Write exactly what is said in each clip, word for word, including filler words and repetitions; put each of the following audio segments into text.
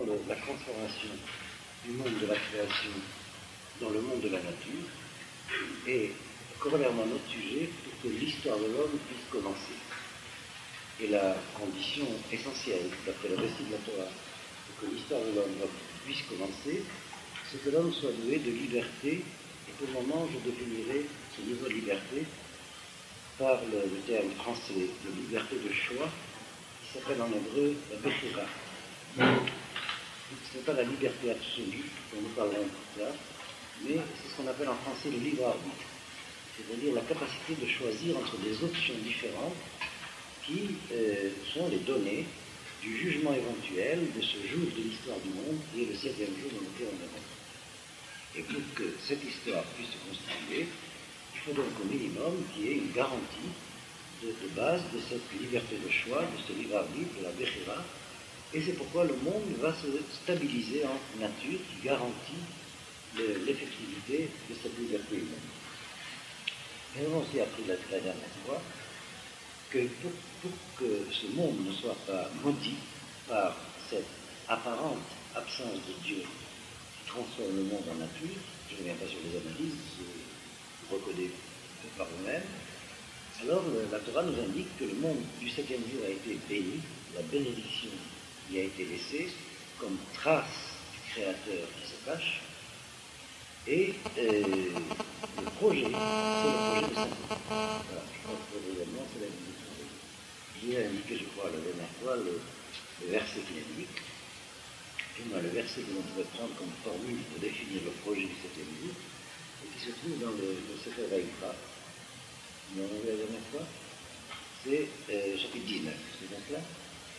comprendre la transformation du monde de la création dans le monde de la nature, et corollairement notre sujet, pour que l'histoire de l'homme puisse commencer. Et la condition essentielle, d'après le récit de la Torah, pour que l'histoire de l'homme puisse commencer, c'est que l'homme soit doué de liberté, et pour le moment, je définirai ce niveau de liberté par le, le terme français de liberté de choix, qui s'appelle en hébreu la bechira. Ce n'est pas la liberté absolue, dont nous parlerons plus tard, mais c'est ce qu'on appelle en français le libre arbitre, c'est-à-dire la capacité de choisir entre des options différentes qui euh, sont les données du jugement éventuel de ce jour de l'histoire du monde, qui est le septième jour dans lequel on est rentré. Et pour que cette histoire puisse se constituer, il faut donc au minimum qu'il y ait une garantie de, de base de cette liberté de choix, de ce libre arbitre, de la bechira, et c'est pourquoi le monde va se stabiliser en nature qui garantit le, l'effectivité de cette liberté humaine. Et nous avons aussi appris la, la dernière fois que pour, pour que ce monde ne soit pas maudit par cette apparente absence de Dieu qui transforme le monde en nature, je ne reviens pas sur les analyses, vous reconnez par vous-même, alors la Torah nous indique que le monde du septième jour a été béni, la bénédiction y a été laissée comme trace du Créateur qui se cache, et euh, le projet, c'est le projet de sainteté. Voilà, je crois que le événement, c'est la bénédiction. Je vous ai indiqué, je crois, la dernière fois, le, le verset qui l'indique. Du moins, le verset que l'on pourrait prendre comme formule pour définir le projet du septième jour, et qui se trouve dans le, le Sefer Vaïkra. Vous l'avez vu la dernière fois? C'est euh, chapitre dix-neuf, c'est bien cela?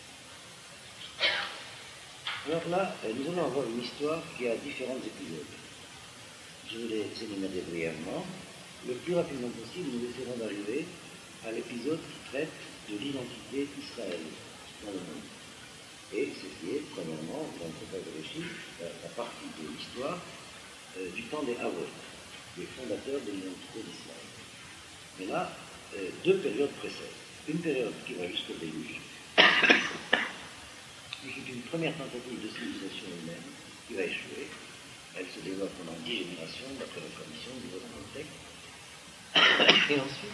Alors là, euh, nous allons avoir une histoire qui a différents épisodes. Je vais les énumérer brièvement. Le plus rapidement possible, nous essaierons d'arriver à l'épisode qui traite de l'identité d'Israël dans le monde. Et ceci est, premièrement, dans le Sefer Bereshit, la, la partie de l'histoire euh, du temps des Havot, des fondateurs de l'identité d'Israël. Mais là, euh, deux périodes précèdent. Une période qui va jusqu'au déluge, et qui est une première tentative de civilisation humaine qui va échouer. Elle se développe pendant dix générations, d'après la tradition, du dans le texte. Et ensuite,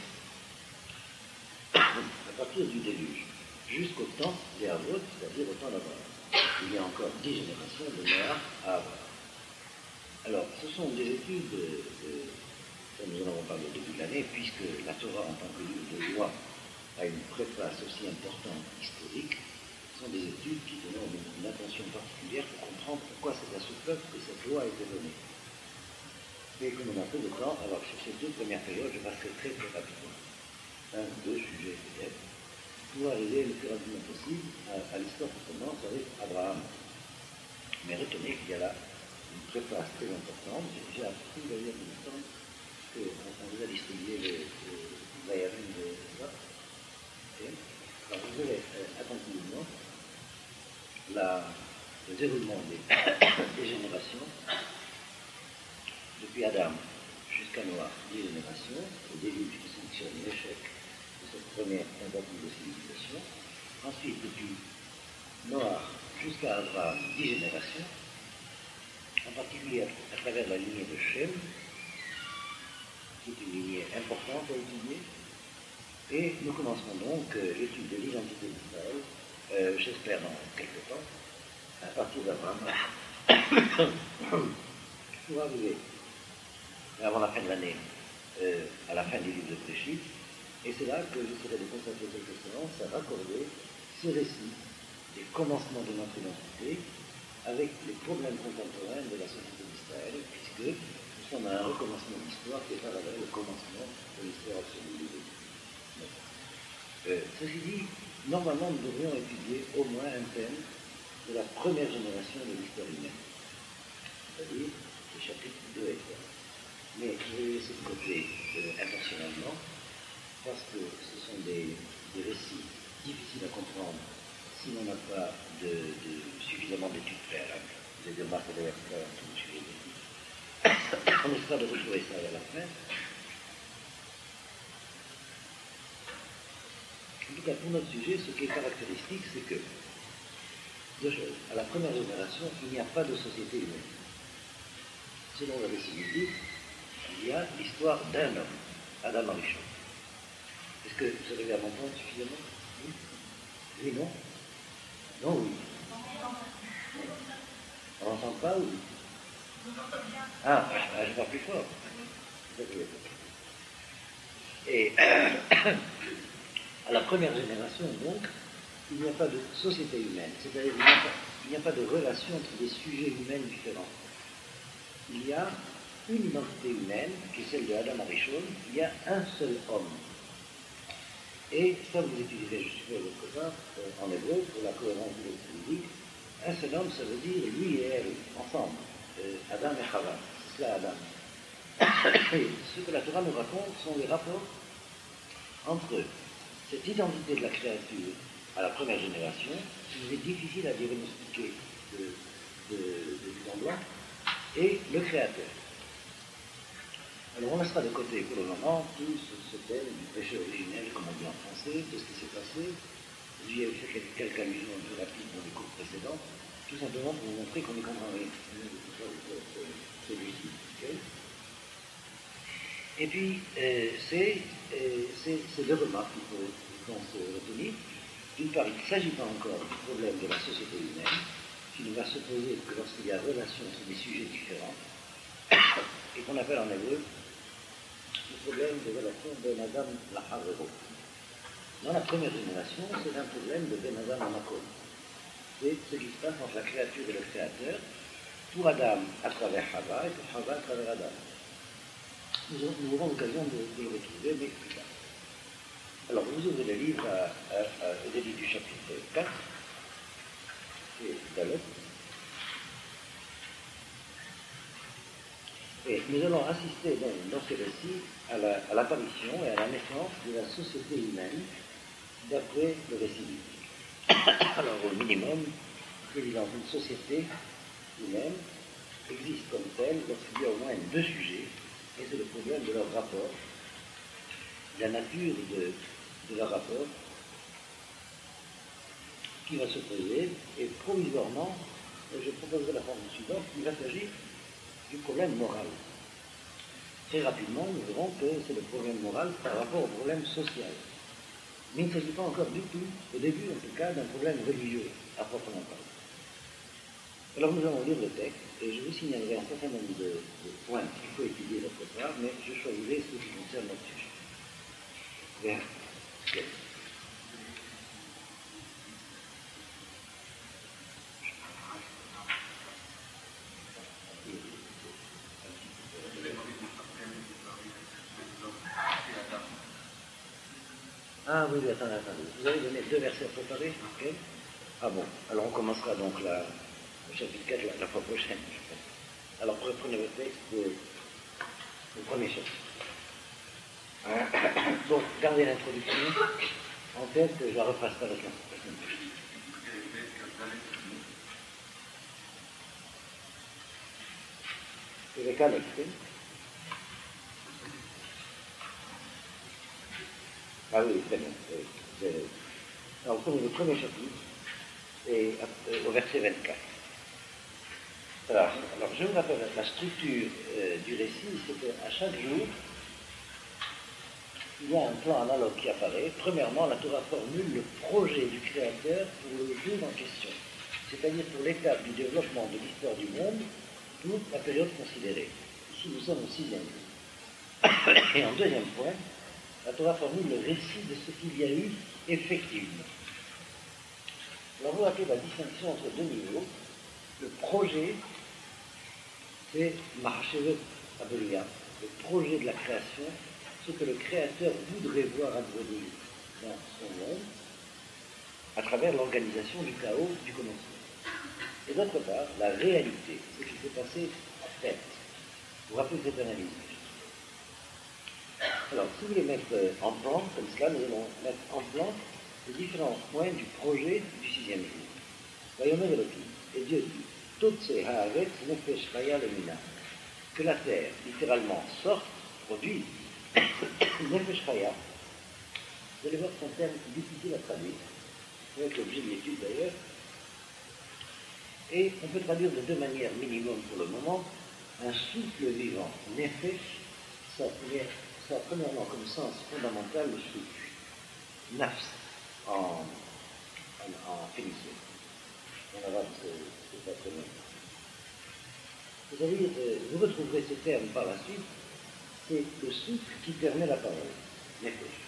à partir du déluge, jusqu'au temps des Havot, c'est-à-dire au temps d'Abraham, il y a encore dix générations de Noah à Abraham. Alors, ce sont des études, de, de, dont nous en avons parlé au début de l'année, puisque la Torah, en tant que livre de loi, a une préface aussi importante historique. Ce sont des études qui demandent une attention particulière pour comprendre pourquoi c'est à ce peuple que cette loi a été donnée. Mais comme on a peu de temps, alors sur ces deux premières périodes, je passerai très très rapidement. Un ou deux sujets peut-être, pour arriver le plus rapidement possible à, à l'histoire qui commence avec Abraham. Mais retenez qu'il y a là une préface très importante. J'ai appris d'ailleurs il me semble qu'on vous a distribué le Vayavim de ça. Alors vous verrez euh, attentivement la, le déroulement des, des générations, depuis Adam jusqu'à Noah, dix générations, au début qui sanctionne l'échec de cette première tentative de civilisation. Ensuite, depuis Noah jusqu'à Abraham, dix générations, en particulier à, à travers la lignée de Shem, qui est une lignée importante à étudier. Et nous commencerons donc euh, l'étude de l'identité d'Israël, euh, j'espère dans quelques temps, à partir d'Abraham, pour arriver avant la fin de l'année, euh, à la fin du livre de Bereshit, et c'est là que j'essaierai de consacrer quelques séances à raccorder ce récit des commencements de notre identité avec les problèmes contemporains de la société d'Israël, puisque nous sommes à un recommencement d'histoire qui est parallèle au commencement de l'histoire absolue du début. Euh, ceci dit, normalement nous devrions étudier au moins un thème de la première génération de l'histoire humaine, c'est-à-dire les chapitres deux et trois. Mais je vais laisser de côté euh, intentionnellement, parce que ce sont des, des récits difficiles à comprendre si l'on n'a pas de, de, suffisamment d'études préalables. Vous avez remarqué d'ailleurs que tout le sujet d'études. On espère de retrouver ça à la fin. En tout cas, pour notre sujet, ce qui est caractéristique, c'est que deux choses. À la première génération, il n'y a pas de société humaine. Selon le récit biblique, il y a l'histoire d'un homme, Adam Arishon. Est-ce que vous arrivez à m'entendre suffisamment? Oui? Oui, non? Non, oui. On n'entend pas, oui? Ah, je parle plus fort. Et à la première génération, donc, il n'y a pas de société humaine, c'est-à-dire qu'il n'y a pas de relation entre des sujets humains différents. Il y a une identité humaine, qui est celle de Adam Arishon, il y a un seul homme. Et ça, vous utilisez, je suppose, quelque part, euh, en hébreu, pour la cohérence de l'écriture, un seul homme, ça veut dire lui et elle, ensemble, euh, Adam et Chava, c'est cela Adam. Et ce que la Torah nous raconte sont les rapports entre eux. Cette identité de la créature à la première génération, il est difficile à diagnostiquer de, de, de but en blanc, et le créateur. Alors on laissera de côté pour le moment tout ce, ce thème du péché originel, comme on dit en français, de ce qui s'est passé. J'y ai fait quelques allusions un peu rapides dans les cours précédents, tout simplement pour vous montrer qu'on est comprend rien. Celui-ci. Okay. Et puis, euh, c'est euh, deux remarques qu'il faut, faut se retenir. D'une part, il ne s'agit pas encore du problème de la société humaine, qui ne va se poser que lorsqu'il y a relation sur des sujets différents, et qu'on appelle en hébreu le problème de relation Ben Adam Lahavero. Dans la première génération, c'est un problème de Ben Adam Amakom. C'est ce qui se passe entre la créature et le créateur, pour Adam à travers Chava et pour Chava à travers Adam. Nous, nous aurons l'occasion de, de le retrouver, mais plus tard. Alors, vous ouvrez le livre à, à, à, au début du chapitre quatre, et Dalet. Et nous allons assister donc, dans ce récit à, la, à l'apparition et à la naissance de la société humaine d'après le récit biblique. Alors, au minimum, dans une société humaine existe comme telle lorsqu'il y a au moins deux sujets, et c'est le problème de leur rapport, la nature de, de leur rapport qui va se poser, et provisoirement, je proposerai la forme suivante, il va s'agir du problème moral. Très rapidement, nous verrons que c'est le problème moral par rapport au problème social. Mais il ne s'agit pas encore du tout, au début en tout cas, d'un problème religieux, à proprement parler. Alors nous allons lire le texte, et je vous signalerai un certain nombre de, de points qu'il faut étudier d'autre part, mais je choisirai ceux qui concernent notre sujet. Bien. Bien. Ah oui, oui, attendez, attendez. Vous avez donné deux versets préparés, ok? Ah bon, alors on commencera donc la, le chapitre quatre la, la fois prochaine. Alors reprenez le texte de, du premier chapitre. Donc, gardez l'introduction en tête, je la repasse pas la semaine prochaine. C'est le cas d'extrême. Ah oui, très bien. Oui. Alors, prenez le premier chapitre, et euh, au verset vingt-quatre. Alors, alors, je vous rappelle la structure euh, du récit, c'est qu'à chaque jour, il y a un plan analogue qui apparaît. Premièrement, la Torah formule le projet du Créateur pour le jour en question, c'est-à-dire pour l'étape du développement de l'histoire du monde pour la période considérée. Ici, nous sommes au sixième jour. Et en deuxième point, la Torah formule le récit de ce qu'il y a eu effectivement. Alors, vous rappelez la distinction entre deux niveaux. Le projet, c'est Mahashevet Abeliya, le projet de la création, ce que le Créateur voudrait voir advenir dans son monde, à travers l'organisation du chaos du commencement. Et d'autre part, la réalité, ce qui s'est passé en fait. Vous vous rappelez cette analyse? Alors, si vous voulez mettre en plan, comme cela, nous allons mettre en plan les différents points du projet du sixième jour. Voyons le retour. Et Dieu dit, toutes ces haaretz nefesh chaya lemina, que la terre, littéralement, sorte, produise, nefesh chaya. Vous allez voir que c'est un terme difficile à traduire, avec l'objet de l'étude d'ailleurs. Et on peut traduire de deux manières minimum pour le moment. Un souffle vivant, nefesh, ça a premièrement comme sens fondamental le souffle, nafs, en, en, en phénicien. En arabe, c'est pas très bien. C'est-à-dire, euh, vous retrouverez ce terme par la suite, c'est le souffle qui permet la parole, nefesh.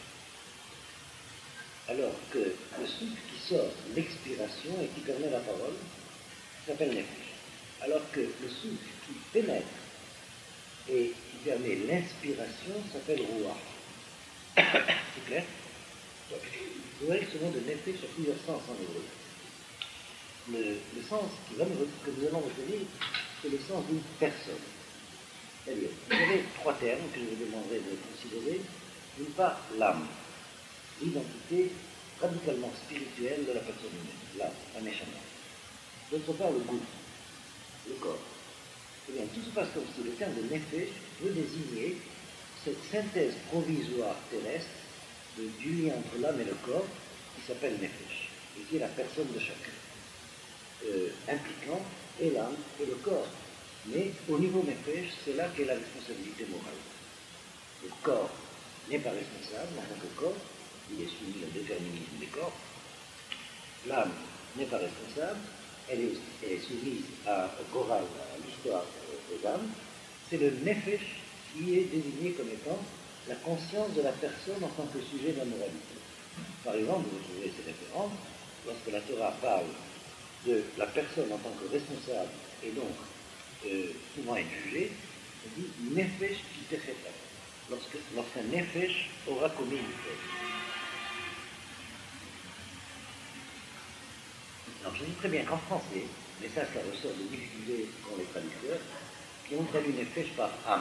Alors que le souffle qui sort, l'expiration et qui permet la parole, s'appelle nefesh. Alors que le souffle qui pénètre et qui permet l'inspiration s'appelle ruach. C'est clair? Vous voyez que ce mot de nefesh a plusieurs sens en hébreu. Le, le sens qui va nous, que nous allons retenir, c'est le sens d'une personne. C'est-à-dire, vous avez trois termes que je vous demanderai de considérer. D'une part, l'âme, l'identité radicalement spirituelle de la personne humaine, l'âme, la neshama. D'autre part, le goût, le corps. Eh bien, tout se passe comme si le terme de nefesh veut désigner cette synthèse provisoire terrestre de, du lien entre l'âme et le corps qui s'appelle nefesh, et qui est la personne de chacun, euh, impliquant et l'âme et le corps. Mais au niveau nefesh, c'est là qu'est la responsabilité morale. Le corps n'est pas responsable en tant que corps, il est soumis au déterminisme des corps. L'âme n'est pas responsable, elle est, elle est soumise à, au Goral, à l'histoire des âmes. C'est le nefesh qui est désigné comme étant la conscience de la personne en tant que sujet de la moralité. Par exemple, vous trouvez ces références, lorsque la Torah parle de la personne en tant que responsable et donc euh, pouvant être jugée, on dit nefesh qui techeta, lorsqu'un nefesh aura commis une faute. Alors je dis très bien qu'en français, mais ça, ça ressort de difficultés qu'ont les traducteurs, qui ont traduit nefesh par âme.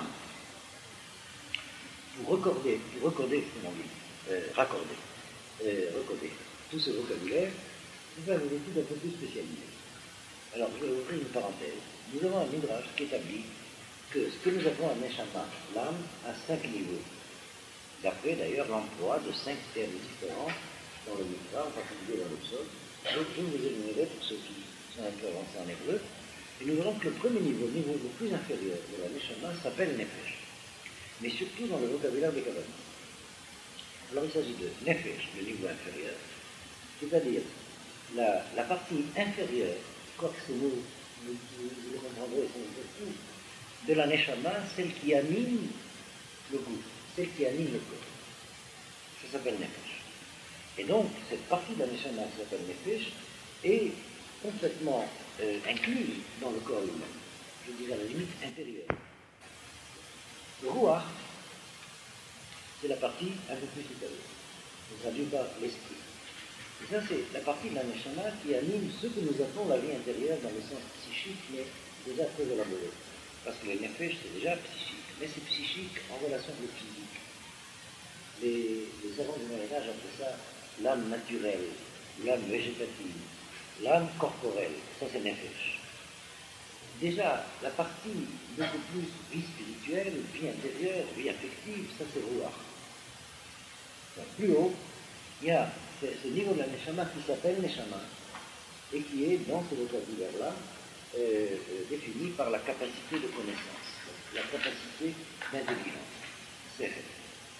Pour recorder, pour recorder, comment on dit, euh, raccorder, euh, recorder tout ce vocabulaire, il faut faire une étude un peu plus spécialisée. Alors, je vais ouvrir une parenthèse. Nous avons un midrash qui établit que ce que nous appelons un neshama, l'âme, a cinq niveaux. D'après, d'ailleurs, l'emploi de cinq termes différents dans le midrash, en particulier dans le psaume. Donc, je vous énumérer pour ceux qui sont un peu avancés en hébreu. Et nous verrons que le premier niveau, le niveau le plus inférieur de la neshama, s'appelle nefesh. Mais surtout dans le vocabulaire des Kabbalistes. Alors, il s'agit de nefesh, le niveau inférieur, c'est-à-dire la, la partie inférieure, quoique ce mot, vous, vous, vous le comprendrez, c'est un peu tout, de la neshama, celle qui anime le goût, celle qui anime le corps. Ça s'appelle nefesh. Et donc, cette partie de la neshama qui s'appelle nefesh est complètement euh, incluse dans le corps humain. Je dirais à la limite intérieure. Le ruach, c'est la partie un peu plus supérieure. On traduit par l'esprit. Et ça, c'est la partie de la neshama qui anime ce que nous appelons la vie intérieure dans le sens psychique, mais déjà très élaboré. Parce que le nefesh, c'est déjà psychique, mais c'est psychique en relation avec le physique. Les, les savants du Moyen-Âge appellent ça l'âme naturelle, l'âme végétative, l'âme corporelle. Ça, c'est nefesh. Déjà, la partie beaucoup plus vie spirituelle, vie intérieure, vie affective, ça c'est ruach. Plus haut, il y a ce, ce niveau de la neshama qui s'appelle neshama et qui est, dans ce vocabulaire-là, euh, euh, défini par la capacité de connaissance, la capacité d'intelligence. C'est fait.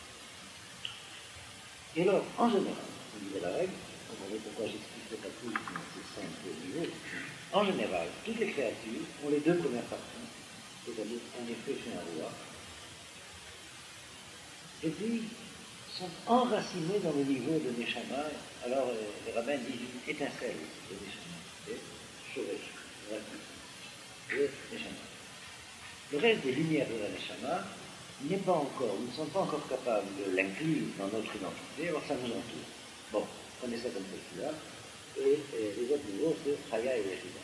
Et alors, en général, vous direz la règle, vous comprenez pourquoi j'explique pas tout dans ces cinq niveaux. En général, toutes les créatures ont les deux premières parties, c'est-à-dire un effet chez un roi, et puis sont enracinés dans le niveau de Neshama. Alors, euh, les rabbins disent une étincelle de Neshama, c'est Shoresh, racine, et Neshama. Le reste des lumières de la Neshama n'est pas encore, nous ne sommes pas encore capables de l'inclure dans notre identité, alors ça nous entoure. Bon, prenez ça comme postulat. Et, et les autres niveaux, c'est Chaya et Yeshida.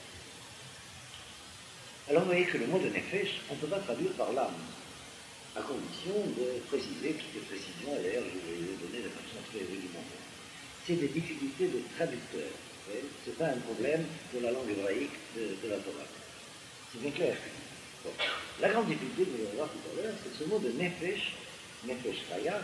Alors vous voyez que le mot de Nefesh, on ne peut pas traduire par l'âme, à condition de préciser toutes les précisions, et d'ailleurs je vais les donner de façon très rudimentaire. C'est des difficultés de traducteur. Ce n'est pas un problème de la langue hébraïque de, de la Torah. C'est bien clair. Bon. La grande difficulté, vous allez voir tout à l'heure, c'est ce mot de Nefesh, Nefesh Chaya,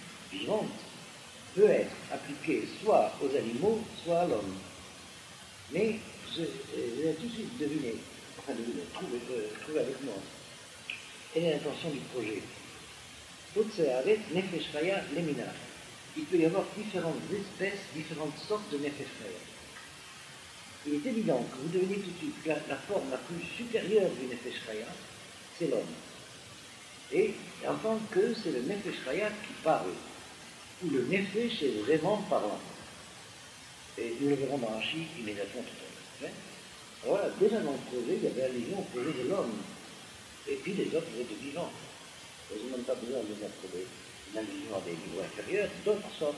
vivante, peut être appliqué soit aux animaux, soit à l'homme. Mais vous, vous avez tout de suite deviné, enfin deviné, trouvé, euh, trouvé avec moi, quelle est l'intention du projet. Totsearet Nefesh Chaya Lemina. Il peut y avoir différentes espèces, différentes sortes de Nefesh Chaya. Il est évident que vous devinez tout de suite que la, la forme la plus supérieure du Nefesh Chaya, c'est l'homme. Et en tant que c'est le Nefesh Chaya qui parle, où le Nefesh est vraiment parlant. Et nous le verrons dans Rashi immédiatement tout à l'heure. Alors voilà, déjà dans le projet, il y avait allusion au projet de l'homme, et puis les autres êtres vivants. Ils n'ont même pas besoin de mettre une allusion à des niveaux inférieurs, d'autres sortes.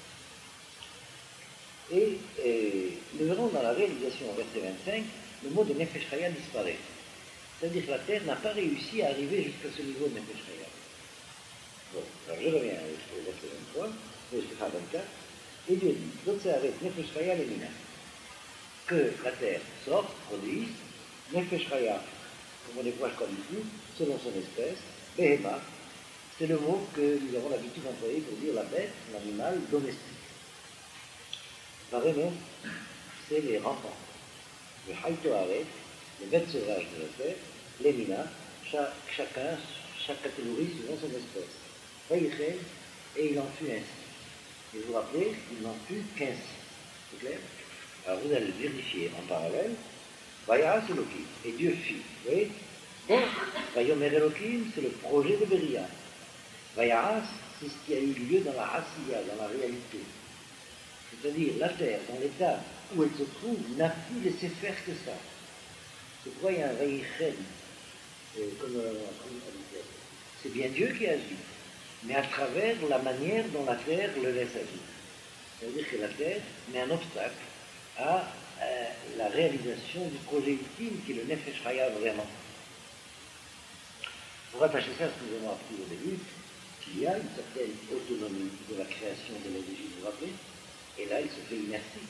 Et, et nous verrons dans la réalisation au verset vingt-cinq, le mot de Nefesh Chaya disparaît. C'est-à-dire que la Terre n'a pas réussi à arriver jusqu'à ce niveau de Nefesh Chaya. Bon, alors je reviens au verset vingt-trois, verset vingt-quatre, et Dieu dit, Totsearet Nefesh Chaya Lemina, que la Terre sorte, produise, Nefesh Chaya, comme on les voit comme ici, selon son espèce, Behema, c'est le mot que nous avons l'habitude d'employer pour dire la bête, l'animal domestique. Vraiment, c'est les rampants. Le Haïtoaret, les bêtes sauvages de la terre, les minas, chaque, chacun, chaque catégorie selon son espèce. Vaïchen, et il en fut ainsi. Et vous vous rappelez, il n'en fut qu'ainsi. C'est clair? Alors vous allez vérifier en parallèle. Vaïras Elohim, et Dieu fit. Vous voyez? Bon, Vayomer Elohim, c'est le projet de Beria. Vaïras, c'est ce qui a eu lieu dans la Asiya, dans la réalité. C'est-à-dire, la Terre, dans l'état où elle se trouve, n'a pu laisser faire que ça. C'est pourquoi il y a un Vaïchen, euh, comme, euh, comme c'est bien Dieu qui agit, mais à travers la manière dont la Terre le laisse agir. C'est-à-dire que la Terre met un obstacle à euh, la réalisation du projet ultime qui est le Nefesh Chaya vraiment. Pour attacher ça à ce que nous avons appris au début, qu'il y a une certaine autonomie de la création de l'origine, vous vous rappelez? Et là, il se fait inertie.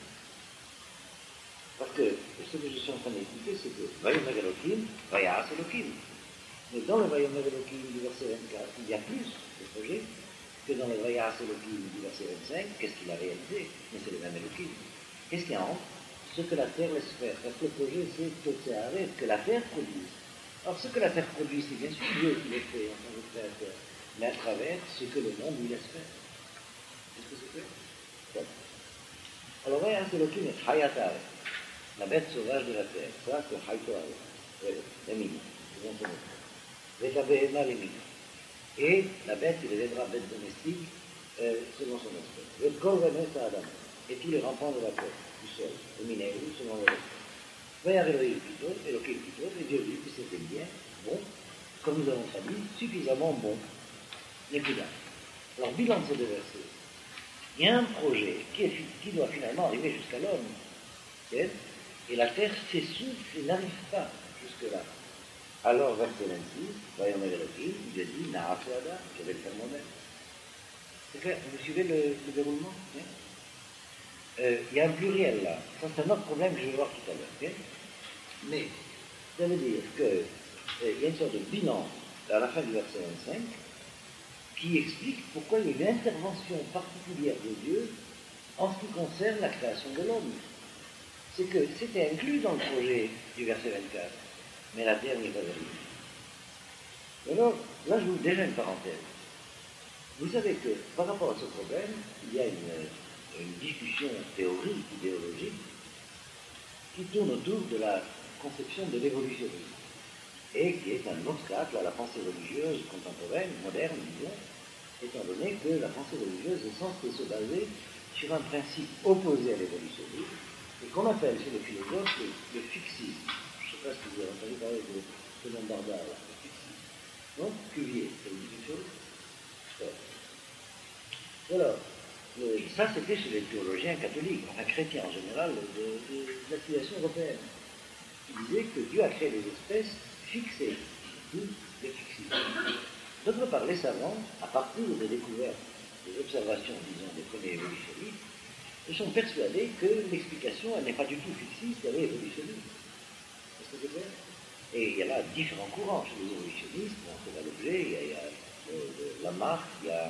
Parce que ce que je suis en train d'expliquer, c'est que Vayomer Elohim, Vayas Elohim. Mais dans le Vayomer Elohim du verset vingt-quatre, il y a plus de projet que dans le Vayas Elohim du verset vingt-cinq. Qu'est-ce qu'il a réalisé? Mais c'est le même Elohim. Qu'est-ce qu'il y a entre? Ce que la terre laisse faire. Parce que le projet, c'est Totsearet, que la terre produise. Alors, ce que la terre produit, c'est bien sûr Dieu qui le fait en tant que créateur, mais à travers ce que le monde lui laisse faire. Est-ce que c'est clair? Bon. Alors, voyez, c'est le film Hayatare, la bête sauvage de la terre. Ça, c'est Hayatare, les mines, c'est bon pour nous. Et la bête, il les aidera bête domestique euh, selon son espèce. Le Korvanes à Adam, et tous les rampants de la terre, du sol, les minéraux, selon leur espèce. Voyez, Elohim plutôt, Elohim plutôt, et Dieu dit que c'était bien, bon, comme nous avons traduit, suffisamment bon. Les plus là. Alors, bilan de ces deux versets. Il y a un projet qui, est, qui doit finalement arriver jusqu'à l'homme. Et la terre s'essouffle et n'arrive pas jusque-là. Alors, verset vingt-six, voyons Elohim, Dieu dit, Na'asu Adam, je vais le faire moi-même. C'est clair, vous suivez le, le déroulement? euh, Il y a un pluriel là. Ça, c'est un autre problème que je vais voir tout à l'heure. Okay? Mais, ça veut dire qu'il euh, y a une sorte de bilan à la fin du verset vingt-cinq qui explique pourquoi il y a une intervention particulière de Dieu en ce qui concerne la création de l'homme. C'est que c'était inclus dans le projet du verset vingt-quatre, mais la terre n'est pas arrivée. Alors, là, je vous déjà une parenthèse. Vous savez que, par rapport à ce problème, il y a une, une discussion théorique, idéologique, qui tourne autour de la conception de l'évolutionnisme, et qui est un obstacle à la pensée religieuse contemporaine, moderne, disons, étant donné que la pensée religieuse est censée se baser sur un principe opposé à l'évolutionnisme, et qu'on appelle chez les philosophes le, le fixisme. Je ne sais pas si vous avez entendu parler de ce nom barbare, là, le fixisme. Non? Cuvier, ça vous dit quelque chose? Ouais. Alors, euh, ça c'était chez les théologiens catholiques, enfin chrétiens en général, de, de, de la civilisation européenne. Ils disaient que Dieu a créé des espèces fixées, d'où les fixismes. D'autre part, les savants, à partir des découvertes, des observations, disons, des premiers évolutionnistes, sont persuadés que l'explication, elle n'est pas du tout fixiste, elle est évolutionniste. Est-ce que c'est clair? Et il y a là différents courants chez les évolutionnistes, on fait l'objet, il y a, il y a euh, Lamarck, il y a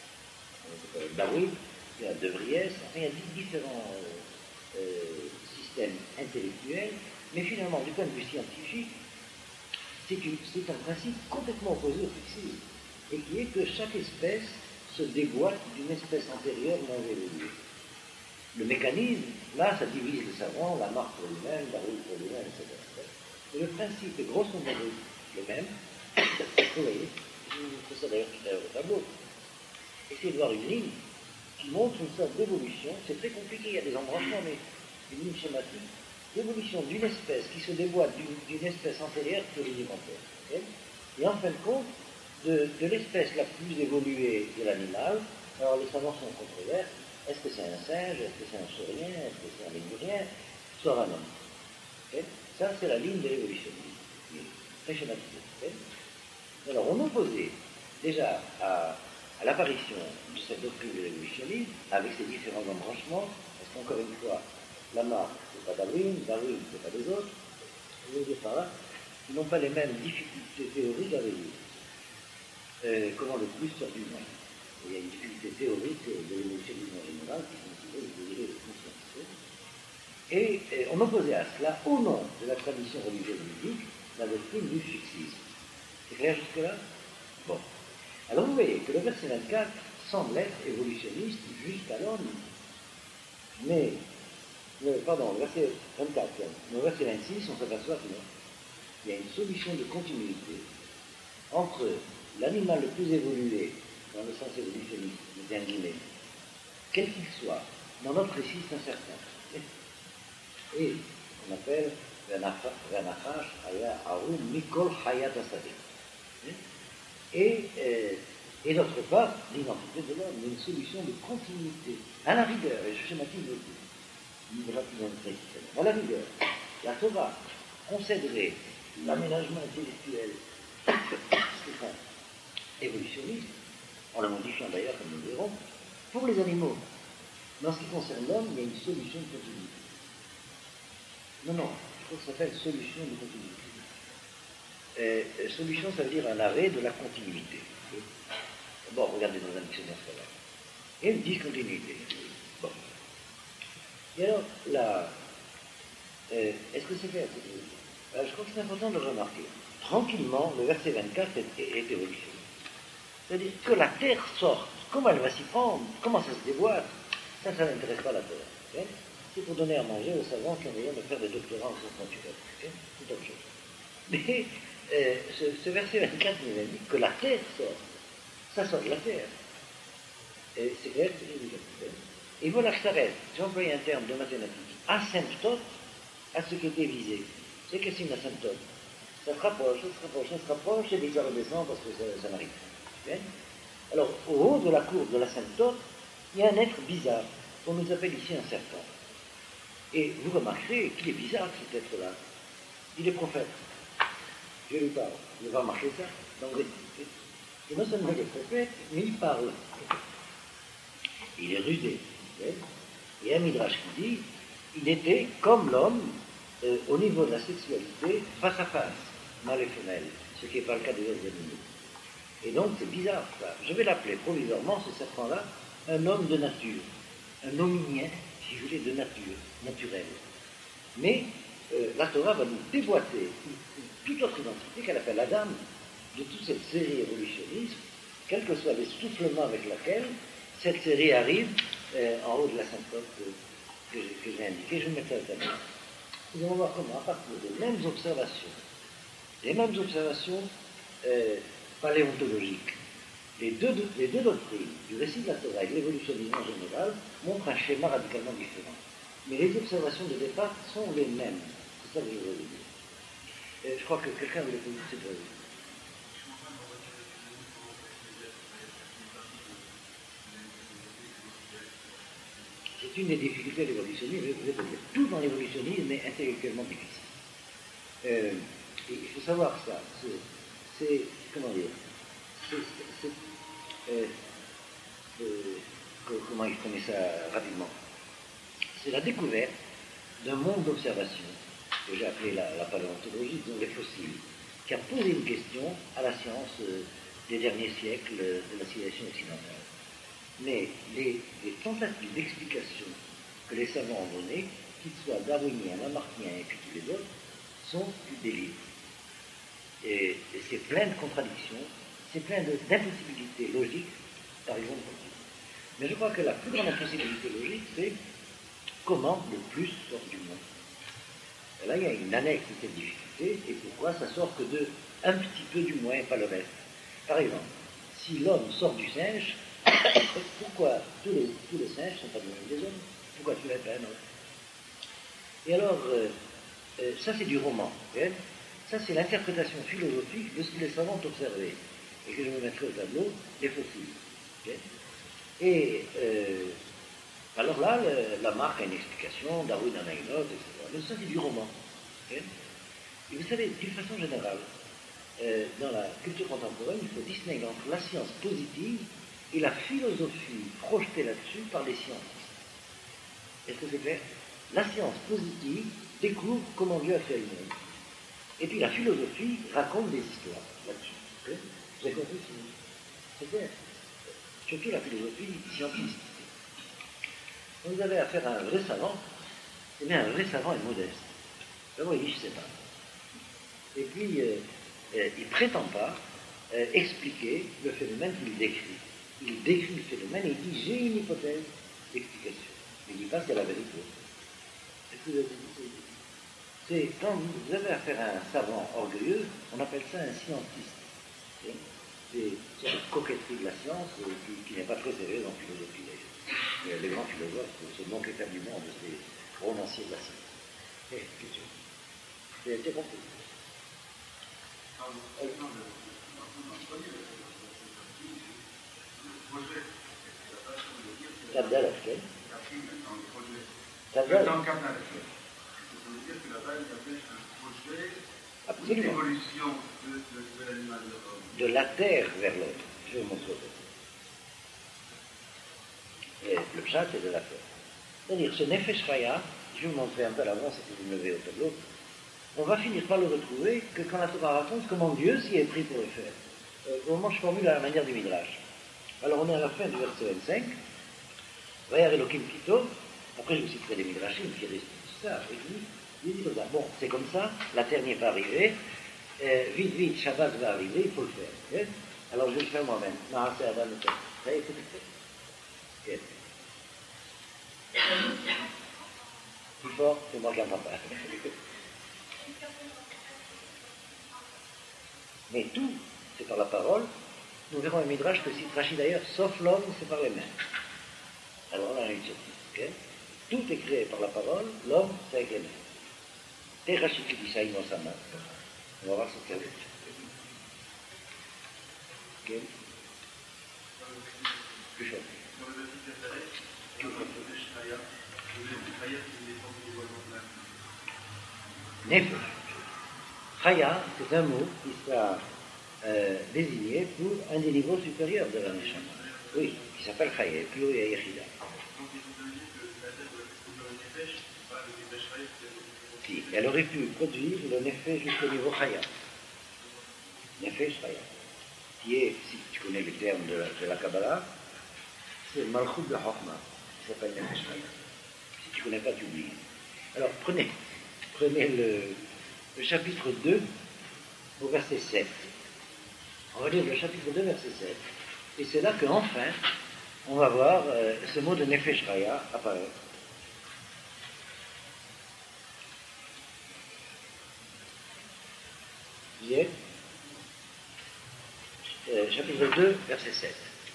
euh, Darwin, il y a De Vries, enfin il y a différents euh, euh, système intellectuel, mais finalement, du point de vue scientifique, c'est un principe complètement opposé au fixisme, et qui est que chaque espèce se déboîte d'une espèce antérieure moins évoluée. Le mécanisme, là, ça divise le savant, la marque pour lui-même, la roue pour lui-même, et cetera. Et le principe est grosso modo le même. Vous voyez, je vous fais ça d'ailleurs tout à l'heure au tableau. Essayez de voir une ligne qui montre une sorte d'évolution. C'est très compliqué, il y a des embranchements, mais une ligne schématique d'évolution d'une espèce qui se déboîte d'une espèce antérieure pluridimentaire. Okay, et en fin de compte, de, de l'espèce la plus évoluée de l'animal, alors les savants sont controverses. Est-ce que c'est un singe? Est-ce que c'est un saurien? Est-ce que c'est un lémurien? Soit un homme. Okay, ça, c'est la ligne de l'évolutionnisme, très schématisée. Okay, alors, on opposait déjà à, à l'apparition de cette doctrine de l'évolutionnisme, avec ses différents embranchements, parce qu'encore une fois, Lamarck, c'est pas Darwin, Darwin, c'est pas des autres, je veux dire par là, ils n'ont pas les mêmes difficultés théoriques à résoudre. Euh, comment le plus faire du moins? Il y a une difficulté théorique de l'évolutionnisme en général, qui considère le degré de conscience. Et, et on opposait à cela, au nom de la tradition religieuse mythique, la doctrine du fixisme. C'est clair jusque-là? Bon. Alors vous voyez que le verset vingt-quatre semble être évolutionniste jusqu'à l'homme. Mais, euh, pardon, le verset vingt-quatre, mais le verset vingt-six, on s'aperçoit qu'il y a une solution de continuité entre l'animal le plus évolué, dans le sens évolutionniste, bien guillemets, quel qu'il soit, dans notre récit, c'est incertain. Et on appelle Vanachash Aya Aru Mikol Hayat Asadik. Et, euh, et d'autre part, l'identité de l'homme, une solution de continuité. À la rigueur, et je schématise beaucoup, à la rigueur, la Torah concéderait l'aménagement intellectuel évolutionniste, en le modifiant d'ailleurs, comme nous le verrons, pour les animaux. Mais en ce qui concerne l'homme, il y a une solution de continuité. Non, non, je crois que ça s'appelle solution de continuité. Euh, solution, ça veut dire un arrêt de la continuité. Bon, regardez dans un dictionnaire scolaire. Et une discontinuité. Bon. Et alors, là, euh, est-ce que c'est clair? euh, Je crois que c'est important de le remarquer. Tranquillement, le verset vingt-quatre est, est, est évolutionné. C'est-à-dire que la terre sorte, comment elle va s'y prendre, comment ça se dévoile, ça, ça n'intéresse pas la terre. Okay, c'est pour donner à manger aux savants qui ont besoin de faire des doctorats en sciences naturelles. Okay, c'est autre chose. Mais euh, ce, ce verset vingt-quatre nous indique que la terre sort. Ça sort de la terre. Et c'est clair que c'est évident. Et voilà que ça reste, j'ai employé un terme de mathématiques, asymptote à ce qui était visé. C'est qu'est-ce qu'une asymptote? Ça se rapproche, ça se rapproche, ça se rapproche, et puis ça redescend parce que ça, ça n'arrive pas. Okay, alors, au haut de la courbe de l'asymptote, il y a un être bizarre, qu'on nous appelle ici un serpent. Et vous remarquerez qu'il est bizarre cet être-là. Il est prophète. Je lui parle. Il va remarquer ça. Donc, et non seulement il est prophète, mais il parle. Il est rusé. Il y a un midrash qui dit il était comme l'homme euh, au niveau de la sexualité face à face, mâle et femelle, ce qui n'est pas le cas des autres animaux. Et donc c'est bizarre ça. Je vais l'appeler provisoirement, ce serpent-là, un homme de nature, un hominien, si vous voulez, de nature, naturel. Mais euh, la Torah va nous déboîter une, une toute autre identité qu'elle appelle Adam, de toute cette série évolutionniste, quels que soient les soufflements avec lesquels cette série arrive euh, en haut de la symptôme que, que, que j'ai indiqué. Je vais mettre ça à tableau. Nous allons voir comment, à partir des mêmes observations, les mêmes observations euh, paléontologiques, les deux, les deux doctrines du récit de la Torah et de l'évolutionnisme en général montrent un schéma radicalement différent. Mais les observations de départ sont les mêmes. C'est ça que je veux dire. Euh, je crois que quelqu'un voulait poser cette question. C'est une des difficultés de l'évolutionnisme. Tout dans l'évolutionnisme est intellectuellement difficile. Euh, il faut savoir ça. C'est, comment dire, c'est, c'est, euh, euh, comment exprimer ça rapidement? C'est la découverte d'un monde d'observation, que j'ai appelé la, la paléontologie, disons les fossiles, qui a posé une question à la science euh, des derniers siècles euh, de la civilisation occidentale. Mais les, les tentatives d'explication que les savants ont données qu'ils soient darwiniens, lamarckiens et puis tous les autres, sont du délire. Et, et c'est plein de contradictions, c'est plein d'impossibilités logiques, par exemple. Mais je crois que la plus grande impossibilité logique, c'est comment le plus sort du monde. Et là, il y a une annexe de cette difficulté, et pourquoi ça sort que de un petit peu du moins et pas le reste. Par exemple, si l'homme sort du singe, pourquoi tous les, tous les singes ne sont pas devenus des hommes? Pourquoi tu l'as fait un autre? Et alors, euh, euh, ça c'est du roman. Hein? Ça c'est l'interprétation philosophique de ce que les savants ont observé. Et que je me mettrai au tableau, les fossiles. Hein? Et euh, alors là, le, Lamarck a une explication, Darwin en a une autre, et cetera. Mais ça c'est du roman. Hein? Et vous savez, d'une façon générale, euh, dans la culture contemporaine, il faut distinguer entre la science positive et la philosophie projetée là-dessus par les scientistes. Est-ce que c'est clair? La science positive découvre comment Dieu a fait le monde. Et puis la philosophie raconte des histoires là-dessus. Okay? Vous avez compris? C'est clair. Surtout la philosophie scientiste. Quand vous avez affaire à un vrai savant, eh bien un vrai savant est modeste. D'abord, il dit, je ne sais pas. Et puis, euh, euh, il ne prétend pas euh, expliquer le phénomène qu'il décrit. Il décrit le phénomène et il dit, j'ai une hypothèse d'explication. Mais il ne dit pas c'est la vérité. C'est quand vous avez affaire à un savant orgueilleux, on appelle ça un scientiste. C'est une coquetterie de la science euh, qui, qui n'est pas très sérieuse en philosophie d'ailleurs. Les grands philosophes se moquent éperdument de ces romanciers de la science. Eh, question. C'est compris. Cabdal a fait. Cabdal. Ça veut dire que là-bas, il y avait un projet, absolument, une évolution de, de, de l'animal de l'homme. De la terre vers l'homme. Je vais vous montrer. Et le pshat est de la terre. C'est-à-dire, ce Nefesh Chaya, je vais vous montrer un peu à l'avance si vous me levez au tableau, on va finir par le retrouver que quand la Torah raconte comment Dieu s'y est pris pour le faire. Euh, au moment où je formule à la manière du Midrash. Alors on est à la fin du verset vingt-cinq. Vayar Elohim Kitov. Après je vous citerai des Midrashim qui restent tout ça. Et puis, il dit comme ça. Bon, c'est comme ça, la terre n'y est pas arrivée. Euh, vite, vite, Shabbat va arriver, il faut le faire. Okay? Alors je vais le faire moi-même. Non, c'est Adam le faire. Ça y est, c'est fait. Plus fort, c'est moi qui n'entends pas. Mais tout, c'est par la parole. Nous verrons un midrash que cite Rashi d'ailleurs, sauf l'homme, c'est par les mains. Alors on a une surprise. Okay? Tout est créé par la parole, l'homme, c'est avec les mains. Et Rashi qui dit ça innocemment. On va voir ce qu'il y a. Ok? Plus chaud. Nefesh. Chaya, c'est un mot qui sera euh, désigné pour un des niveaux supérieurs de la Neshama. Oui, qui s'appelle Chaya, plus haut et Yechida. Si, elle aurait pu produire le Nefesh jusqu'au niveau Chaya. Nefesh Chaya. Qui est, si tu connais les termes de la, de la Kabbalah, c'est le Malchut de Chochma, qui s'appelle Nefesh Chaya. Si tu ne connais pas, tu oublies. Alors, prenez, prenez le, le chapitre deux, au verset sept. On va lire le chapitre deux, verset sept. Et c'est là qu'enfin, on va voir euh, ce mot de Nefesh Chaya apparaître. Vous y êtes? Euh, chapitre deux, verset sept.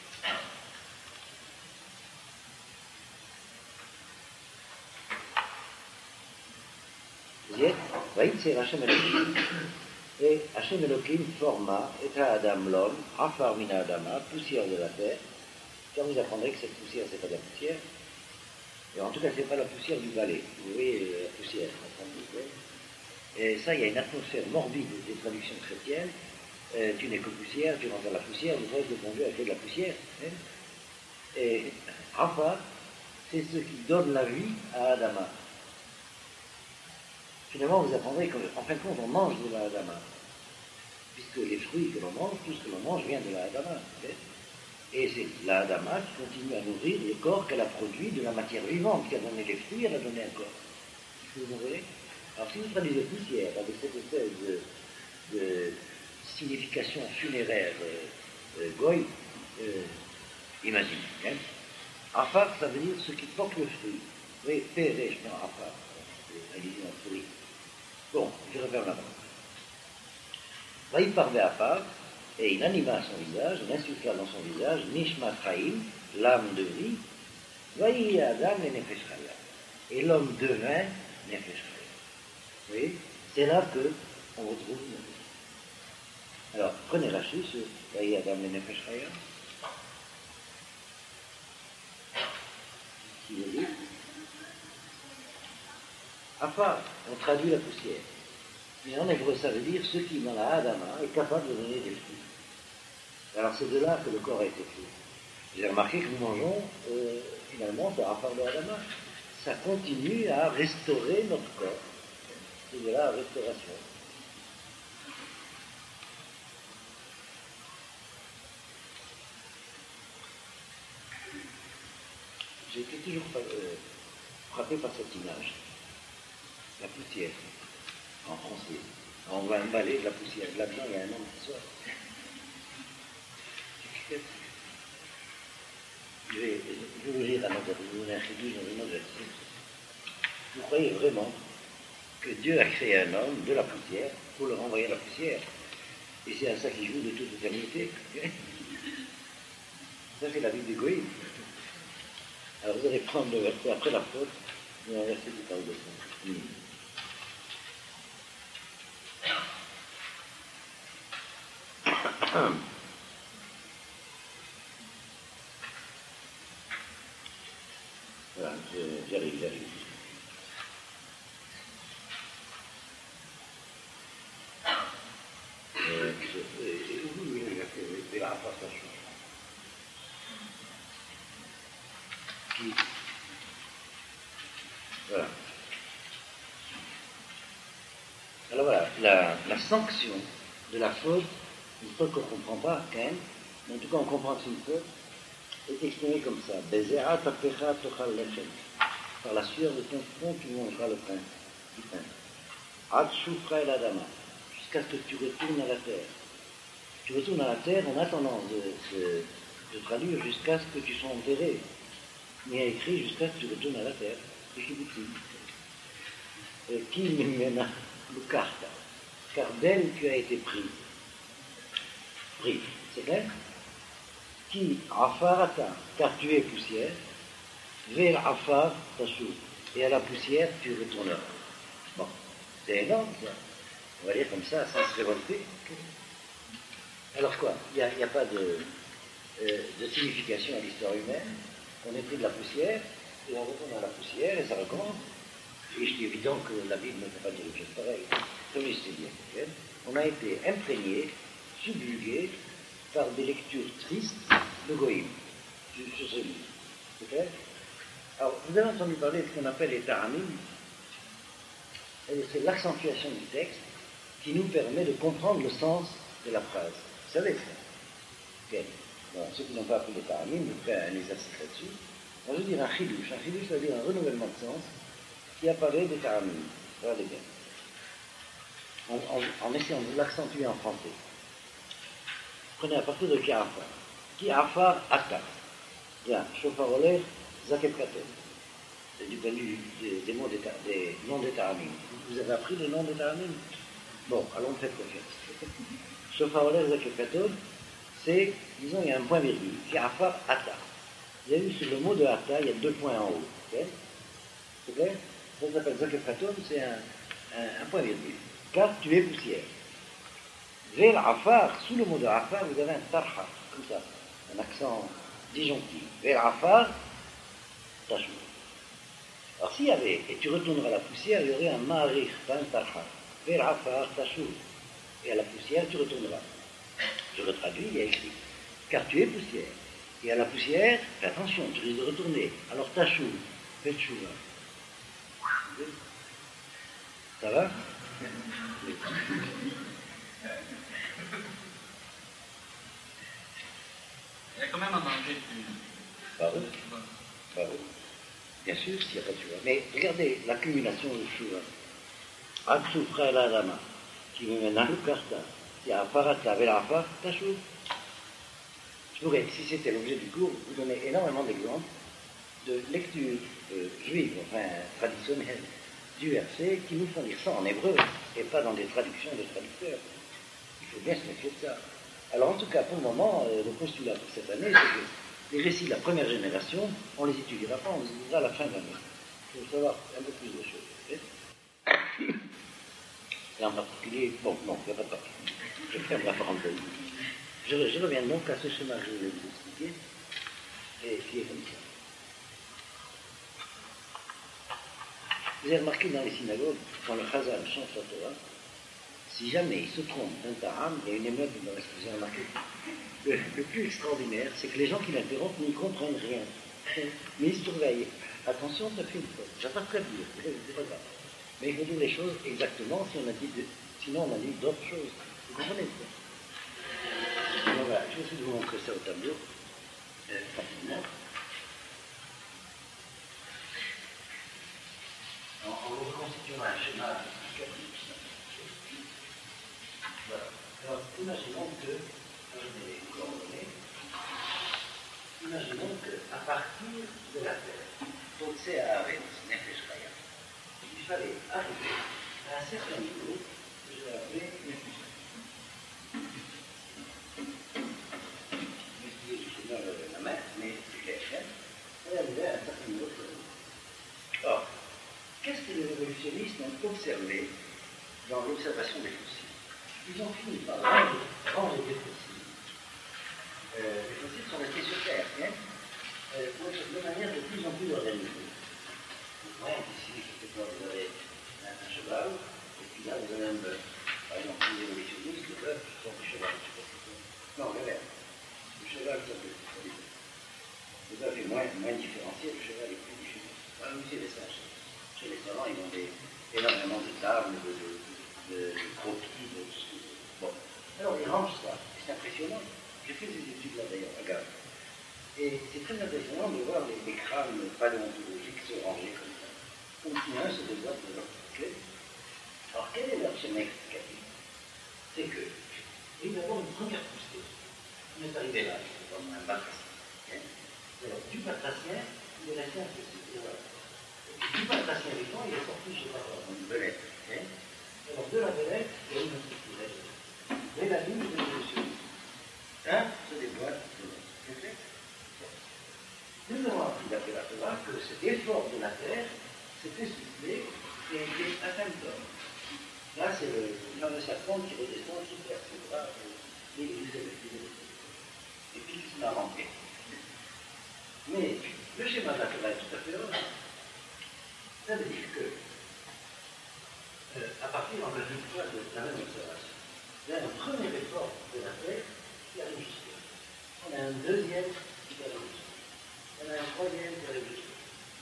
Vous y êtes? Vaïtser Hashem Elohim. Et Hashem Elohim forma, et Adam l'homme, Afar mina Adama, poussière de la terre. Car vous apprendrez que cette poussière, c'est pas de la poussière. Et en tout cas, c'est pas la poussière du balai. Vous voyez la poussière. Et ça, il y a une atmosphère morbide des traductions chrétiennes. Euh, tu n'es que poussière, tu rentres dans la poussière, vous savez que ton Dieu a fait de la poussière. Hein? Et Afar, c'est ce qui donne la vie à Adama. Finalement, vous apprendrez qu'en fin de compte, on mange de la Adama. Puisque les fruits que l'on mange, tout ce que l'on mange vient de la Adama. Et c'est la Adama qui continue à nourrir le corps qu'elle a produit de la matière vivante qui a donné les fruits, elle a donné un corps. Vous comprenez? Alors si vous traduisez poussière avec cette espèce de, de signification funéraire euh, euh, goy, euh, imagine. Hein? Afar, ça veut dire ce qui porte le fruit. Oui, Pérez, non, Afar, c'est un fruit. Bon, je referme la bas. Va y parler Afar, et il anima son visage, il insuffla dans son visage, Nishmat Chaim, l'âme de vie, va y Adam et Nefesh Chaya. Et l'homme devint Nefesh Chaya. Vous voyez? C'est là qu'on retrouve Nefesh. Alors, prenez Rashi sur va y Adam et Nefesh Chaya. Qui veut dire Afar, on traduit la poussière. Mais en hébreu, ça veut dire ce qui, dans la Adama, est capable de donner des fruits. Alors, c'est de là que le corps a été fait. J'ai remarqué que nous mangeons, euh, finalement, par Afar de Adama. Ça continue à restaurer notre corps. C'est de la restauration. J'ai été toujours euh, frappé par cette image. La poussière. En français. On va emballer de la poussière. Là-dedans, il y a un homme qui sort. Je vais, je vais vous lire un autre, je vous introduire dans une autre version. Vous croyez vraiment que Dieu a créé un homme de la poussière pour le renvoyer à la poussière? Et c'est à ça qu'il joue de toute éternité. Ça, c'est la vie du Goïm. Alors, vous allez prendre le verset après la faute, il y a un verset qui parle de ça. Hmm. Voilà, j'arrive, j'arrive. Euh, oui, il a fait la rapportation. Qui Voilà. Alors voilà, la, la sanction de la faute, une faute qu'on ne comprend pas, quand même, mais en tout cas on comprend que c'est une faute, est exprimée comme ça. Bezera tapecha tochal lechem. Par la sueur de ton front, tu mangeras le pain, du pain. Ad shufra el adama. Jusqu'à ce que tu retournes à la terre. Tu retournes à la terre en attendant de, de, de traduire jusqu'à ce que tu sois enterré. Il y a écrit jusqu'à ce que tu retournes à la terre. C'est qui Qui mena le carta. Car d'elle tu as été pris. Pris, c'est clair? Qui afarata, car tu es poussière. Vers afar tashou. Et à la poussière tu retourneras. Bon, c'est énorme ça. On va dire comme ça, sans se révolter. Alors quoi? Il n'y a, a pas de, euh, de signification à l'histoire humaine. On est pris de la poussière, et on retourne à la poussière, et ça recommence. Et c'est évident que la Bible ne peut pas dire une chose pareille. Comme je sais bien, on a été imprégné, subjugué par des lectures tristes de Goïm sur ce livre. C'est clair? Alors, vous avez entendu parler de ce qu'on appelle les taramim. C'est l'accentuation du texte qui nous permet de comprendre le sens de la phrase. Vous savez ça? Okay. Bon, ceux qui n'ont pas appris les taramim, je ferai un exercice là-dessus. On veut dire un chidouche. Un chidouche, ça veut dire un renouvellement de sens qui apparaît des taramim. Regardez bien. En, en, en essayant de l'accentuer en français. Prenez à partir de Ki'afar. Ki'afar ata. Bien, Shofaroleh, Zakep Katon. C'est du point de vue des, des, mots des, des noms des taramim. Vous avez appris le nom des taramim? Bon, allons faire confiance. Shofaroleh, Zakep Katon, c'est, disons, il y a un point virgule. Ki'afar ata. Vous avez vu sur le mot de ata, il y a deux points en haut. Okay? C'est clair? Ça s'appelle Zakep Katon, c'est un, un, un point virgule. Car tu es poussière. Vers Afar, sous le mot de Afar, vous avez un tarha, comme ça, un accent disjonctif. Vers Afar, tachou. Alors s'il y avait, et tu retourneras à la poussière, il y aurait un ma'arich, pas un tarha. Vers Afar, tachou. Et à la poussière, tu retourneras. Je retraduis, il y a écrit. Car tu es poussière. Et à la poussière, fais attention, tu risques de retourner. Alors tachou, fais tchouva. Ça va? Il y a quand même un danger de... Pardon? Pardon? Bien sûr, s'il n'y a pas de choix. Mais regardez l'accumulation de choix. Aksu frère Adama, qui me mène à l'Ukarta, qui a Parata, Velafa, Tachou. Je pourrais, si c'était l'objet du cours, vous donner énormément d'exemples de lecture euh, juive, enfin traditionnelle, du verset qui nous font lire ça en hébreu et pas dans des traductions de traducteurs. Il faut bien se méfier de ça. Alors en tout cas, pour le moment, euh, le postulat pour cette année, c'est que les récits de la première génération, on les étudiera pas, on les étudiera à la fin de l'année. Il faut savoir un peu plus de choses. Okay. Et en particulier, bon, non, il n'y a pas de particulier. Je ferme la parenthèse. Je, je reviens donc à ce schéma que je voulais vous expliquer, et qui est comme ça. Vous avez remarqué dans les synagogues, quand le Chazal chante la Torah, si jamais il se trompe d'un ta'am, il y a une émeute dans ce que vous avez remarqué. Le, le plus extraordinaire, c'est que les gens qui l'interrompent n'y comprennent rien. Mais ils surveillent. Attention, ça fait une faute. J'ai pas très dire, c'est pas grave. Mais il faut dire les choses exactement, si on a dit de, sinon on a dit d'autres choses. Vous comprenez ça? Donc voilà, je vais essayer de vous montrer ça au tableau, euh, rapidement. En, en reconstituant un schéma explicatif. Voilà. Alors, imaginons que, je vais les coordonner, imaginons qu'à partir de la Terre, il fallait arriver à un certain niveau que je vais appeler Nefesh. Je suis dans la main, mais c'est clair, on est arrivé à un certain niveau de choses. Or, qu'est-ce que les évolutionnistes ont observé dans l'observation des fossiles? Ils ont fini par ranger des fossiles. Euh, les fossiles sont restés sur Terre, hein, euh, de manière de plus en plus organisée. Ouais, ici, quelque part, vous avez un, un cheval, et puis là, vous avez un bœuf. Par exemple, les évolutionnistes, le bœuf, ce sont des chevaux. Non, le verre. Le cheval, ça peut être. Le bœuf est moins, moins différencié, le cheval est plus différent. Voilà, vous savez ça. Chez les savants, ils ont des, énormément de tables, de, de, de, de croquis, de tout ce que. Bon. Alors, ils rangent ça. C'est impressionnant. J'ai fait des études là d'ailleurs, regarde. Et c'est très impressionnant de voir les, les crânes paléontologiques se ranger comme ça. Comme si un se développe de l'autre. Okay. Alors, quel est leur schéma explicatif? C'est que, il y a d'abord une première poussée. On est arrivé là, c'est comme un batracien. Okay. Alors, du batracien, il est resté un fossile. Et voilà. Du batracien vivant, il est sorti, je sais pas quoi, une belette. Okay. Alors, de la belette, il y a une structure. Et la ligne de l'évolution. Un se dévoile de l'autre. Okay. Nous avons appris d'après la Torah que cet effort de la terre s'était soufflé et était un symptôme. Là, c'est le genre de serpent qui redescend, qui perce ses bras, et il se et puis il se l'a rempli. Mais le schéma de la Torah est tout à fait autre. Ça veut dire que, euh, à partir en résultat de la même observation, il y a un premier effort de la terre qui arrive jusqu'à. On a un deuxième qui arrive jusqu'à. On a un troisième qui arrive jusqu'à.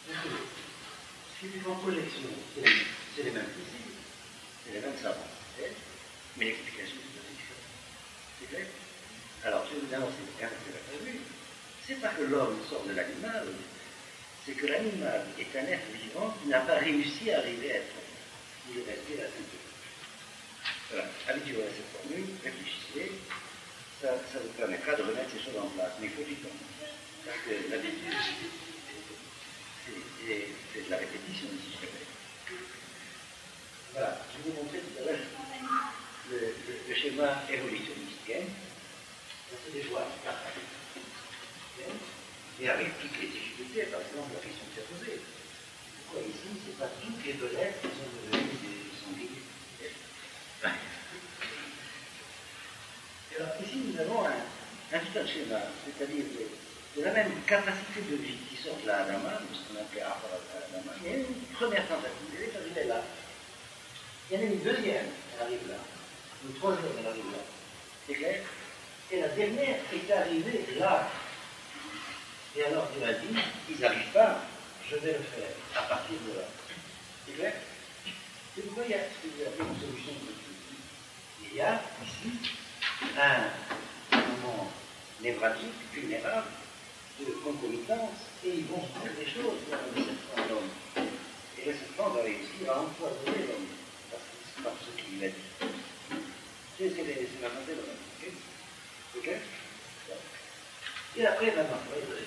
Ce qui est en projection, c'est les mêmes fossiles, c'est les mêmes savants, mais l'explication est tout à fait différente. C'est clair? Alors, je vais vous annoncer un peu la prévue. C'est pas que l'homme sort de l'animal, c'est que l'animal est un être vivant qui n'a pas réussi à arriver à être homme. Il est resté à simple. Voilà, habituez-vous à cette formule, réfléchissez, ça, ça vous permettra de remettre ces choses en place, mais il faut du temps. Parce que l'habitude, c'est de la répétition ici, je répète. Voilà, je vais vous montrer tout à l'heure le, le, le schéma évolutionniste. Okay. Ça se dévoile. Okay. Et avec toutes les difficultés, par exemple, la question qui s'est posée. Pourquoi ici, ce n'est pas toutes les belettes qui sont devenues des sangliers? Okay. Alors, ici, nous avons un, un tout un schéma, c'est-à-dire de, de la même capacité de vie qui sort de la Adama, de ce qu'on appelait Afar Adama. Il y a une première tentative, elle est arrivée là. Il y en a une deuxième, elle arrive là. Une troisième, elle arrive là. C'est clair? Et la dernière est arrivée là. Et alors, il a dit, ils n'arrivent pas, je vais le faire à partir de là. C'est clair? C'est pourquoi il y a ce que vous appelez une solution de tout. Il y a ici un moment névratique, vulnérable, de concomitance et ils vont se faire des choses dans le serpent l'homme. Et le serpent va réussir à empoisonner l'homme par ce qu'il lui a dit. C'est ma pensée de l'homme. Ok? Et après, maintenant,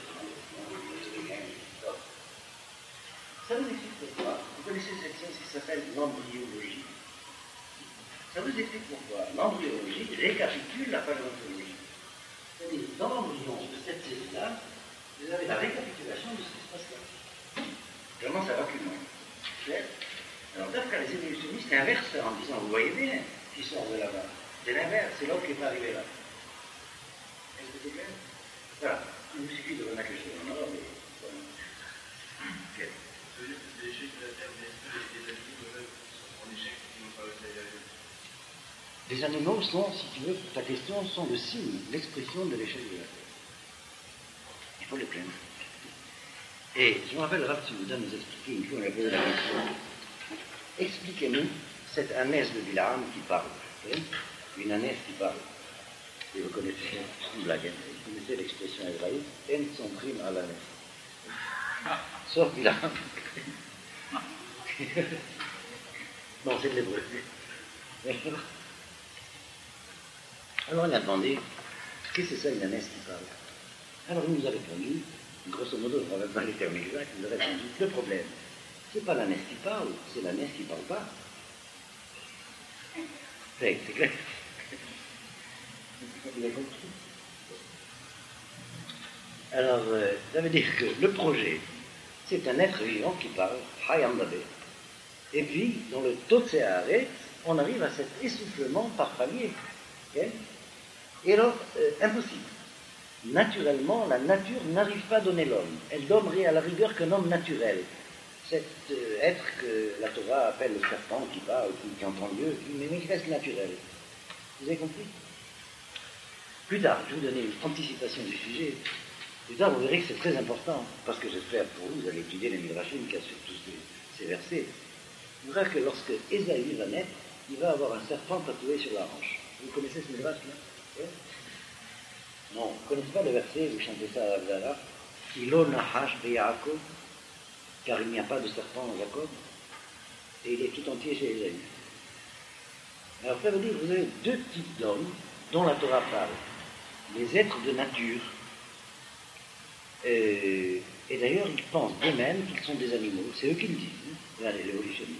ça vous explique pourquoi. Vous connaissez cette science qui s'appelle l'embryologie. Ça vous explique pourquoi l'embryologie récapitule la paléontologie. C'est-à-dire, dans l'embryon de cette cellule-là, vous avez la récapitulation de ce qui se passe là. Comment ça va plus loin. Alors, d'après les évolutionnistes, c'est inverse en disant, vous voyez bien ce qui sort de là-bas. C'est l'inverse, c'est l'autre qui est arrivé là. Est-ce que c'est clair? Voilà. Il vous suffit de remettre les choses en ordre. Mais... Voilà. Okay. L'échec de la Terre, bien sûr, les animaux eux-mêmes sont en échec, ils n'ont pas réussi à y arriver. Les animaux sont, si tu veux, ta question, sont le signe, l'expression de l'échec de la Terre. Il faut les plaindre. Et je me rappelle, Rav Tzouda nous expliquer, une fois on a posé la question, expliquez-nous cette ânesse de Bilam qui parle. Okay? Une ânesse qui parle. Et vous connaissez une blague, vous connaissez l'expression hébraïque, en son prime à l'ânesse. Sauf Bilam. Non, c'est de l'hébreu. Alors on a demandé, qu'est-ce que c'est ça une ânesse qui parle? Alors il nous a répondu, grosso modo, je ne reviens pas les termes exacts, il nous a répondu, le problème, c'est pas l'ânesse qui parle, c'est l'ânesse qui ne parle pas. C'est, c'est clair. Vous avez compris? Alors, euh, ça veut dire que le projet, c'est un être vivant qui parle, Hayam Dabe. Et puis, dans le Totseharet, on arrive à cet essoufflement par palier. Okay? Et alors, euh, impossible. Naturellement, la nature n'arrive pas à donner l'homme. Elle donnerait à la rigueur qu'un homme naturel. Cet euh, être que la Torah appelle le serpent, qui parle, qui, qui entend Dieu, mais, mais qui reste naturel. Vous avez compris? Plus tard, je vais vous donner une anticipation du sujet. Plus tard, vous verrez que c'est très important, parce que j'espère pour vous, vous allez étudier les Midrashim qui a sur tous ces, ces versets. Vous verrez que lorsque Ésaü va naître, il va avoir un serpent tatoué sur la hanche. Vous connaissez ce Midrash-là? Oui? Non, vous ne connaissez pas le verset, vous chantez ça à Abdallah, Ilo nahash be'Yaakov, car il n'y a pas de serpent en Jacob, et il est tout entier chez Ésaü. Alors ça veut dire que vous avez deux types d'hommes dont la Torah parle. Les êtres de nature, euh, et d'ailleurs ils pensent d'eux-mêmes qu'ils sont des animaux, c'est eux qui le disent, hein, l'évolutionnisme.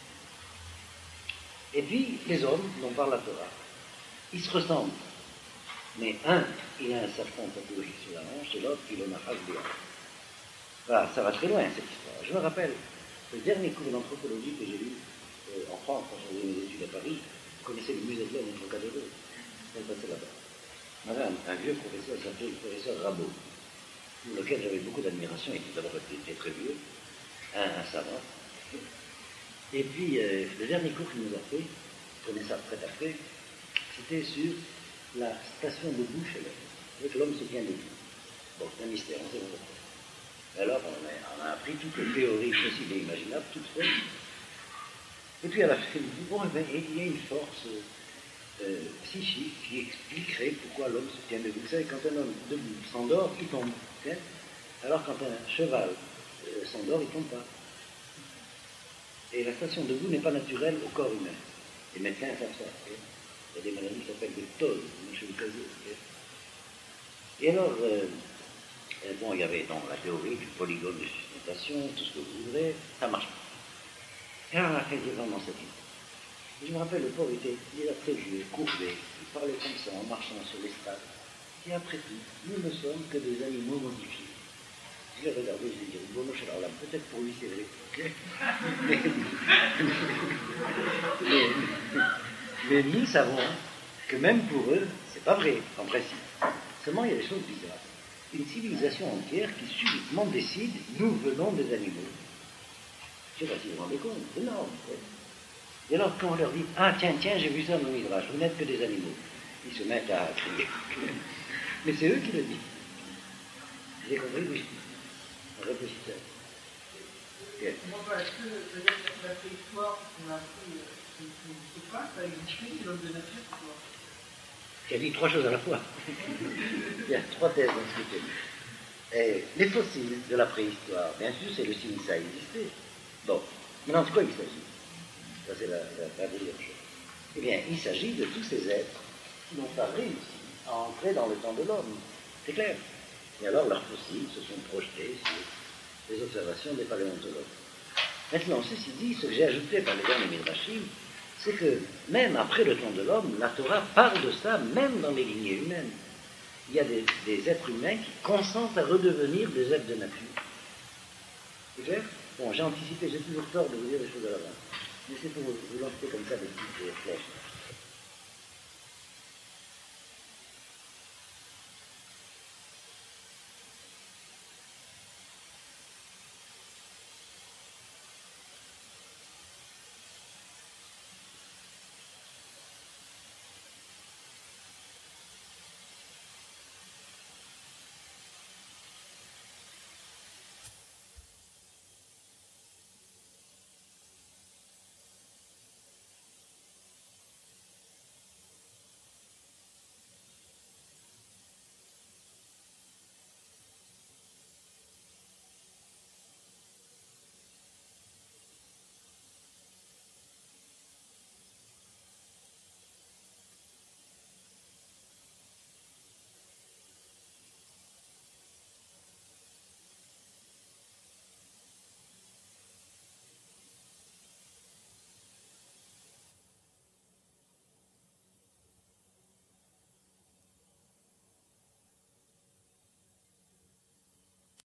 Et puis les hommes dont parle la Torah, ils se ressemblent. Mais un, il a un serpent tatoué sur la hanche, et l'autre, il en a rasé. Voilà, ça va très loin cette histoire. Je me rappelle, le dernier cours d'anthropologie que j'ai lu euh, en France, quand j'ai fait mes études à Paris, vous connaissez le musée de l'homme au Trocadéro, je suis passé là-bas. Il y avait un, un vieux professeur, qui s'appelait le professeur Rabot, pour lequel j'avais beaucoup d'admiration, il était d'abord était très vieux, un, un savant. Et puis, euh, le dernier cours qu'il nous a fait, je connais ça très après, c'était sur la station debout chez l'homme. C'est que l'homme se tient debout. Bon, c'est un mystère, on sait pas. Alors, on a, on a appris toutes les théories possibles et imaginables, toutes faites. Et puis à la fin, il dit, bon, ben, il y a une force euh, psychique qui expliquerait pourquoi l'homme se tient debout. Vous savez, quand un homme debout s'endort, il tombe. Okay? Alors quand un cheval euh, s'endort, il ne tombe pas. Et la station debout n'est pas naturelle au corps humain. Les médecins savent ça. Okay? Il y a des maladies qui s'appellent des toses, chez le casé. Okay? Et alors, euh, euh, bon, il y avait donc la théorie du polygone de sustentation, tout ce que vous voudrez, ça marche pas. Et alors, on a fait vraiment cette idée. Et je me rappelle, le pauvre était déjà très vieux, courbé, il parlait comme ça, en marchant sur les stades. Et après tout, nous ne sommes que des animaux modifiés. Je l'ai regardé, je lui ai dit, bon, peut-être pour lui c'est vrai. mais, mais, mais nous savons que même pour eux, c'est pas vrai, en principe. Seulement, il y a des choses bizarres. Une civilisation entière qui subitement décide, nous venons des animaux. Je ne sais pas si vous vous rendez compte, c'est énorme. Et alors, quand on leur dit, ah tiens, tiens, j'ai vu ça dans le Midrash, vous n'êtes que des animaux, ils se mettent à crier. Mais c'est eux qui le disent. J'ai compris, oui. Réfléchissez. Okay. Est-ce que peut-être la préhistoire qu'on a appris, c'est ne pas, ça existe, l'homme de nature, quoi. Qui a dit trois choses à la fois. Il y a trois thèses dans ce que tu Et les fossiles de la préhistoire, bien sûr, c'est le signe que ça a existé. Bon, maintenant de quoi il s'agit? Ça, c'est la, la, la deuxième chose. Eh bien, il s'agit de tous ces êtres qui n'ont pas réussi à entrer dans le temps de l'homme. C'est clair. Et alors, leurs fossiles se sont projetés sur les observations des paléontologues. Maintenant, ceci dit, ce que j'ai ajouté par les derniers Midrashim, c'est que même après le temps de l'homme, la Torah parle de ça, même dans les lignées humaines. Il y a des, des êtres humains qui consentent à redevenir des êtres de nature. C'est clair? Bon, j'ai anticipé, j'ai toujours tort de vous dire des choses à l'avance. Mais c'est pour vous lancer comme ça des petites flèches.